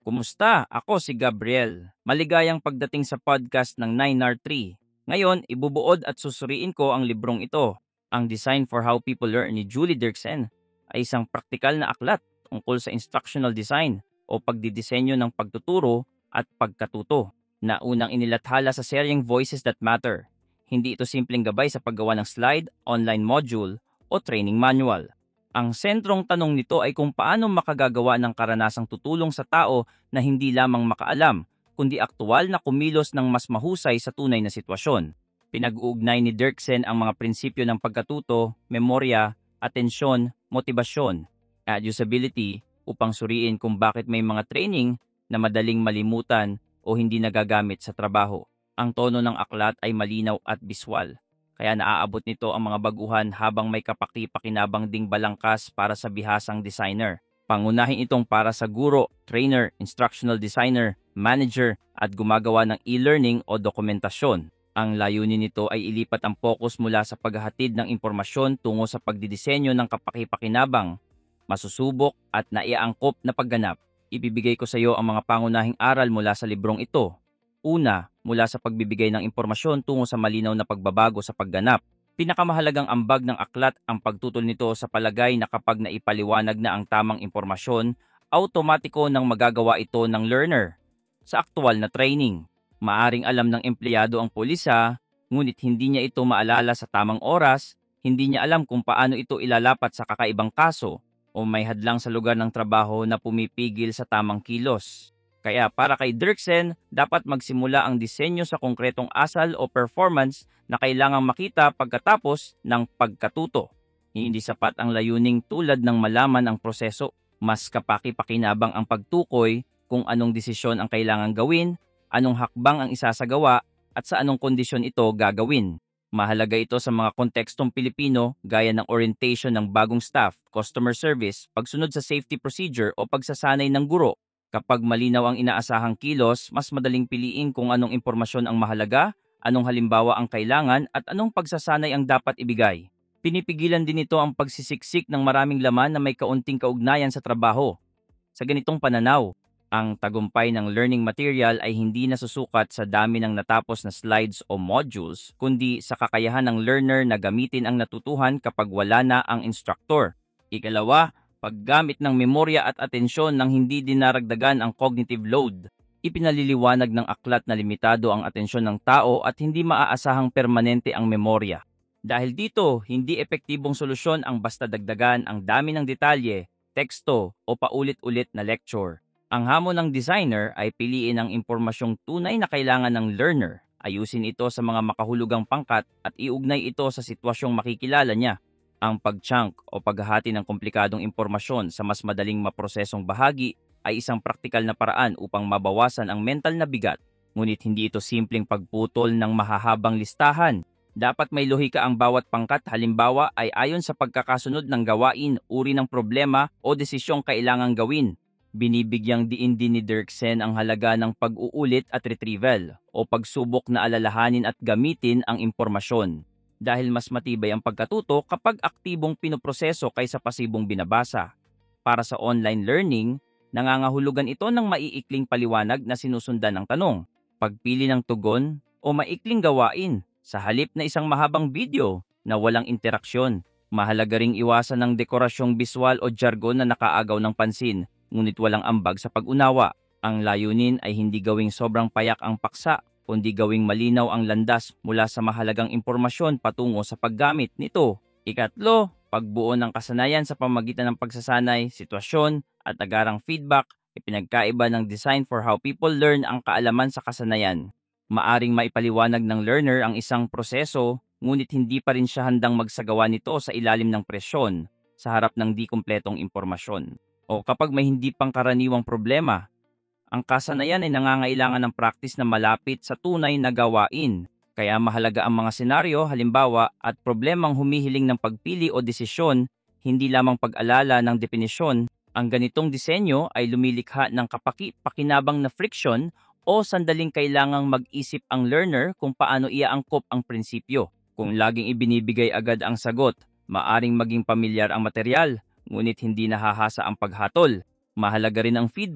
Kumusta? Ako si Gabriel. Maligayang pagdating sa podcast ng 9R3. Ngayon, ibubuod at susuriin ko ang librong ito. Ang Design for How People Learn ni Julie Dirksen ay isang praktikal na aklat tungkol sa instructional design o pagdidisenyo ng pagtuturo at pagkatuto na unang inilathala sa seryeng Voices That Matter. Hindi ito simpleng gabay sa paggawa ng slide, online module o training manual. Ang sentrong tanong nito ay kung paano makagagawa ng karanasang tutulong sa tao na hindi lamang makaalam, kundi aktual na kumilos ng mas mahusay sa tunay na sitwasyon. Pinag-uugnay ni Dirksen ang mga prinsipyo ng pagkatuto, memorya, atensyon, motibasyon, at usability upang suriin kung bakit may mga training na madaling malimutan o hindi nagagamit sa trabaho. Ang tono ng aklat ay malinaw at biswal. Kaya naaabot nito ang mga baguhan habang may kapaki-pakinabang ding balangkas para sa bihasang designer. Pangunahin itong para sa guro, trainer, instructional designer, manager at gumagawa ng e-learning o dokumentasyon. Ang layunin nito ay ilipat ang focus mula sa paghahatid ng impormasyon tungo sa pagdidisenyo ng kapaki-pakinabang, masusubok at naiaangkop na pagganap. Ibibigay ko sa iyo ang mga pangunahing aral mula sa librong ito. Una, mula sa pagbibigay ng impormasyon tungo sa malinaw na pagbabago sa pagganap. Pinakamahalagang ambag ng aklat ang pagtutol nito sa palagay na kapag naipaliwanag na ang tamang impormasyon, automatiko nang magagawa ito ng learner. Sa aktual na training, maaring alam ng empleyado ang pulisa, ngunit hindi niya ito maalala sa tamang oras, hindi niya alam kung paano ito ilalapat sa kakaibang kaso, o may hadlang sa lugar ng trabaho na pumipigil sa tamang kilos. Kaya para kay Dirksen, dapat magsimula ang disenyo sa konkretong asal o performance na kailangang makita pagkatapos ng pagkatuto. Hindi sapat ang layuning tulad ng malaman ang proseso. Mas kapaki-pakinabang ang pagtukoy kung anong desisyon ang kailangang gawin, anong hakbang ang isasagawa, at sa anong kondisyon ito gagawin. Mahalaga ito sa mga kontekstong Pilipino gaya ng orientation ng bagong staff, customer service, pagsunod sa safety procedure o pagsasanay ng guro. Kapag malinaw ang inaasahang kilos, mas madaling piliin kung anong impormasyon ang mahalaga, anong halimbawa ang kailangan, at anong pagsasanay ang dapat ibigay. Pinipigilan din ito ang pagsisiksik ng maraming laman na may kaunting kaugnayan sa trabaho. Sa ganitong pananaw, ang tagumpay ng learning material ay hindi nasusukat sa dami ng natapos na slides o modules, kundi sa kakayahan ng learner na gamitin ang natutuhan kapag wala na ang instructor. Ikalawa, paggamit ng memorya at atensyon nang hindi dinaragdagan ang cognitive load. Ipinaliliwanag ng aklat na limitado ang atensyon ng tao at hindi maaasahang permanente ang memorya. Dahil dito, hindi epektibong solusyon ang basta dagdagan ang dami ng detalye, teksto o paulit-ulit na lecture. Ang hamon ng designer ay piliin ang impormasyong tunay na kailangan ng learner, ayusin ito sa mga makahulugang pangkat at iugnay ito sa sitwasyong makikilala niya. Ang pag-chunk o paghahati ng komplikadong impormasyon sa mas madaling maprosesong bahagi ay isang praktikal na paraan upang mabawasan ang mental na bigat. Ngunit hindi ito simpleng pagputol ng mahahabang listahan. Dapat may lohika ang bawat pangkat, halimbawa ay ayon sa pagkakasunod ng gawain, uri ng problema o desisyong kailangang gawin. Binibigyang diin din ni Dirksen ang halaga ng pag-uulit at retrieval o pagsubok na alalahanin at gamitin ang impormasyon. Dahil mas matibay ang pagkatuto kapag aktibong pinoproseso kaysa pasibong binabasa. Para sa online learning, nangangahulugan ito ng maiikling paliwanag na sinusundan ng tanong, pagpili ng tugon o maikling gawain sa halip na isang mahabang video na walang interaksyon. Mahalaga ring iwasan ng dekorasyong biswal o jargon na nakaagaw ng pansin, ngunit walang ambag sa pag-unawa. Ang layunin ay hindi gawing sobrang payak ang paksa, kundi gawing malinaw ang landas mula sa mahalagang impormasyon patungo sa paggamit nito. Ikatlo, pagbuo ng kasanayan sa pamagitan ng pagsasanay, sitwasyon, at agarang feedback, ipinagkaiba ng Design for How People Learn ang kaalaman sa kasanayan. Maaring maipaliwanag ng learner ang isang proseso, ngunit hindi pa rin siya handang magsagawa nito sa ilalim ng presyon sa harap ng di kumpletong impormasyon. O kapag may hindi pangkaraniwang problema, ang kasanayan ay nangangailangan ng praktis na malapit sa tunay na gawain. Kaya mahalaga ang mga senaryo, halimbawa, at problemang humihiling ng pagpili o desisyon, hindi lamang pag-alala ng definisyon. Ang ganitong disenyo ay lumilikha ng kapaki-pakinabang na friction o sandaling kailangang mag-isip ang learner kung paano iaangkop ang prinsipyo. Kung laging ibinibigay agad ang sagot, maaring maging pamilyar ang material, ngunit hindi nahahasa ang paghatol. Mahalaga rin ang feedback,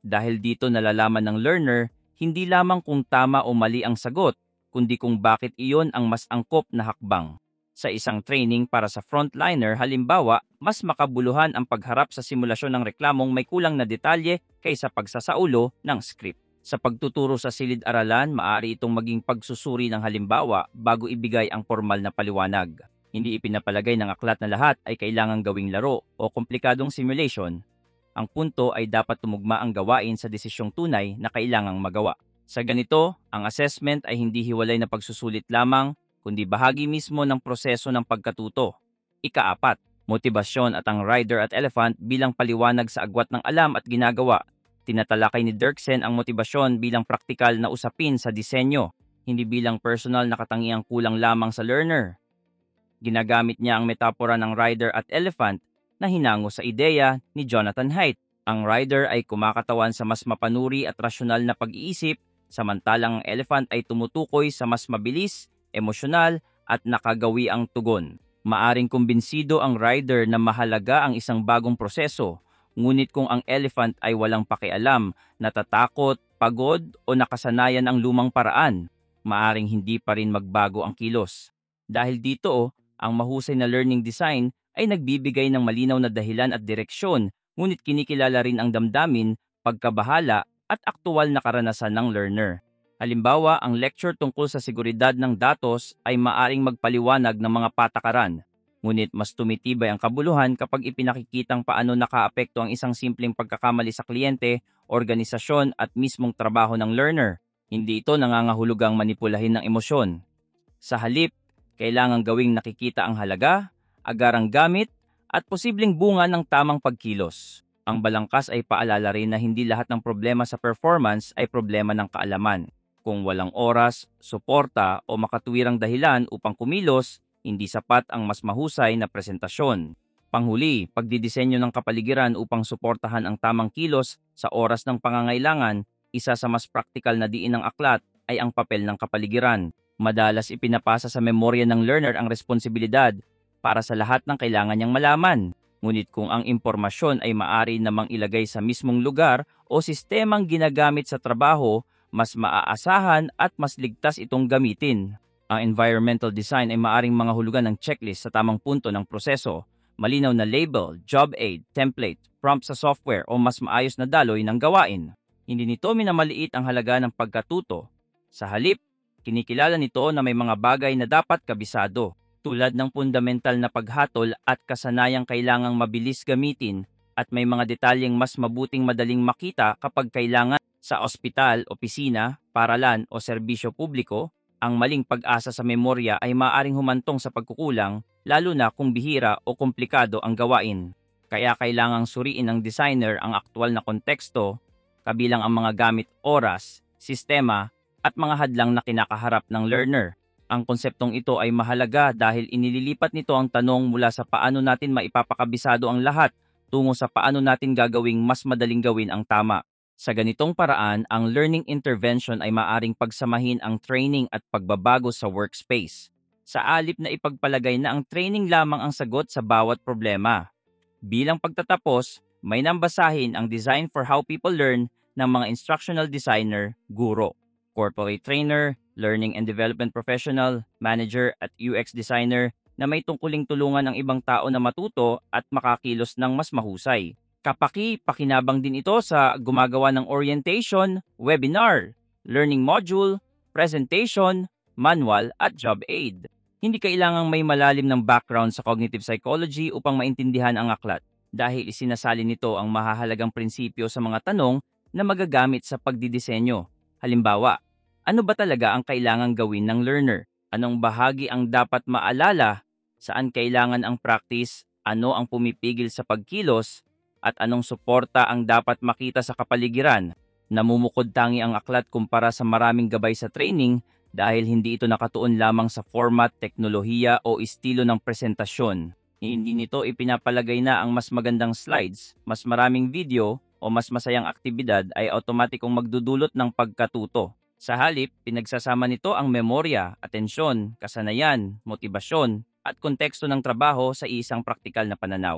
Dahil dito nalalaman ng learner hindi lamang kung tama o mali ang sagot, kundi kung bakit iyon ang mas angkop na hakbang. Sa isang training para sa frontliner, halimbawa, mas makabuluhan ang pagharap sa simulasyon ng reklamong may kulang na detalye kaysa pagsasaulo ng script. Sa pagtuturo sa silid-aralan, maaari itong maging pagsusuri ng halimbawa bago ibigay ang formal na paliwanag. Hindi ipinapalagay ng aklat na lahat ay kailangang gawing laro o komplikadong simulation. Ang punto ay dapat tumugma ang gawain sa desisyong tunay na kailangang magawa. Sa ganito, ang assessment ay hindi hiwalay na pagsusulit lamang, kundi bahagi mismo ng proseso ng pagkatuto. Ika-4, motibasyon at ang rider at elephant bilang paliwanag sa agwat ng alam at ginagawa. Tinatalakay ni Dirksen ang motibasyon bilang praktikal na usapin sa disenyo, hindi bilang personal na katangiang kulang lamang sa learner. Ginagamit niya ang metapora ng rider at elephant na hinango sa ideya ni Jonathan Haidt. Ang rider ay kumakatawan sa mas mapanuri at rasyonal na pag-iisip, samantalang ang elephant ay tumutukoy sa mas mabilis, emosyonal at nakagawi ang tugon. Maaring kumbinsido ang rider na mahalaga ang isang bagong proseso, ngunit kung ang elephant ay walang pakialam, natatakot, pagod o nakasanayan ang lumang paraan, maaring hindi pa rin magbago ang kilos. Dahil dito, ang mahusay na learning design ay nagbibigay ng malinaw na dahilan at direksyon, ngunit kinikilala rin ang damdamin, pagkabahala at aktual na karanasan ng learner. Halimbawa, ang lecture tungkol sa seguridad ng datos ay maaring magpaliwanag ng mga patakaran, ngunit mas tumitibay ang kabuluhan kapag ipinakikitang paano nakaapekto ang isang simpleng pagkakamali sa kliyente, organisasyon at mismong trabaho ng learner. Hindi ito nangangahulugang manipulahin ng emosyon. Sa halip, kailangang gawing nakikita ang halaga, agarang gamit, at posibleng bunga ng tamang pagkilos. Ang balangkas ay paalala rin na hindi lahat ng problema sa performance ay problema ng kaalaman. Kung walang oras, suporta o makatuwirang dahilan upang kumilos, hindi sapat ang mas mahusay na presentasyon. Panghuli, pagdidisenyo ng kapaligiran upang suportahan ang tamang kilos sa oras ng pangangailangan, isa sa mas praktikal na diin ng aklat ay ang papel ng kapaligiran. Madalas ipinapasa sa memorya ng learner ang responsibilidad para sa lahat ng kailangan niyang malaman. Ngunit kung ang impormasyon ay maaari namang ilagay sa mismong lugar o sistemang ginagamit sa trabaho, mas maaasahan at mas ligtas itong gamitin. Ang environmental design ay maaring mga hulugan ng checklist sa tamang punto ng proseso, malinaw na label, job aid, template, prompt sa software o mas maayos na daloy ng gawain. Hindi nito minamaliit ang halaga ng pagkatuto. Sa halip, kinikilala nito na may mga bagay na dapat kabisado, tulad ng fundamental na paghatol at kasanayang kailangang mabilis gamitin at may mga detalyeng mas mabuting madaling makita kapag kailangan. Sa ospital, opisina, paralan o serbisyo publiko, ang maling pag-asa sa memorya ay maaaring humantong sa pagkukulang, lalo na kung bihira o komplikado ang gawain. Kaya kailangang suriin ng designer ang aktwal na konteksto, kabilang ang mga gamit oras, sistema, at mga hadlang na kinakaharap ng learner. Ang konseptong ito ay mahalaga dahil inililipat nito ang tanong mula sa paano natin maipapakabisado ang lahat tungo sa paano natin gagawing mas madaling gawin ang tama. Sa ganitong paraan, ang learning intervention ay maaring pagsamahin ang training at pagbabago sa workspace. Sa alip na ipagpalagay na ang training lamang ang sagot sa bawat problema. Bilang pagtatapos, may nambasahin ang Design for How People Learn ng mga instructional designer, guro, corporate trainer, learning and development professional, manager at UX designer na may tungkuling tulungan ang ibang tao na matuto at makakilos ng mas mahusay. Pakinabang din ito sa gumagawa ng orientation, webinar, learning module, presentation, manual at job aid. Hindi kailangang may malalim ng background sa cognitive psychology upang maintindihan ang aklat dahil isinasali nito ang mahahalagang prinsipyo sa mga tanong na magagamit sa pagdidisenyo. Halimbawa, ano ba talaga ang kailangang gawin ng learner? Anong bahagi ang dapat maalala? Saan kailangan ang practice? Ano ang pumipigil sa pagkilos? At anong suporta ang dapat makita sa kapaligiran? Namumukod tangi ang aklat kumpara sa maraming gabay sa training dahil hindi ito nakatuon lamang sa format, teknolohiya o estilo ng presentasyon. Hindi nito ipinapalagay na ang mas magandang slides, mas maraming video o mas masayang aktibidad ay automatikong magdudulot ng pagkatuto. Sa halip, pinagsasama nito ang memorya, atensyon, kasanayan, motibasyon at konteksto ng trabaho sa isang praktikal na pananaw.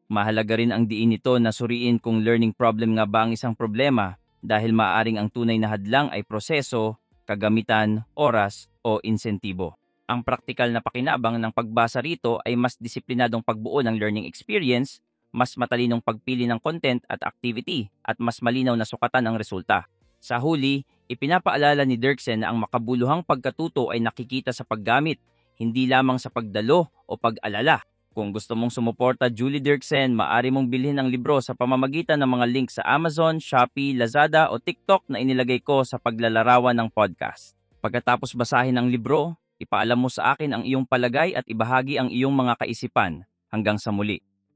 Mahalaga rin ang diin nito na suriin kung learning problem nga ba ang isang problema dahil maaaring ang tunay na hadlang ay proseso, kagamitan, oras o insentibo. Ang praktikal na pakinabang ng pagbasa rito ay mas disiplinadong pagbuo ng learning experience, mas matalinong pagpili ng content at activity, at mas malinaw na sukatan ang resulta. Sa huli, ipinapaalala ni Dirksen na ang makabuluhang pagkatuto ay nakikita sa paggamit, hindi lamang sa pagdalo o pag-alala. Kung gusto mong sumuporta Julie Dirksen, maaari mong bilhin ang libro sa pamamagitan ng mga link sa Amazon, Shopee, Lazada o TikTok na inilagay ko sa paglalarawan ng podcast. Pagkatapos basahin ang libro, ipaalam mo sa akin ang iyong palagay at ibahagi ang iyong mga kaisipan. Hanggang sa muli.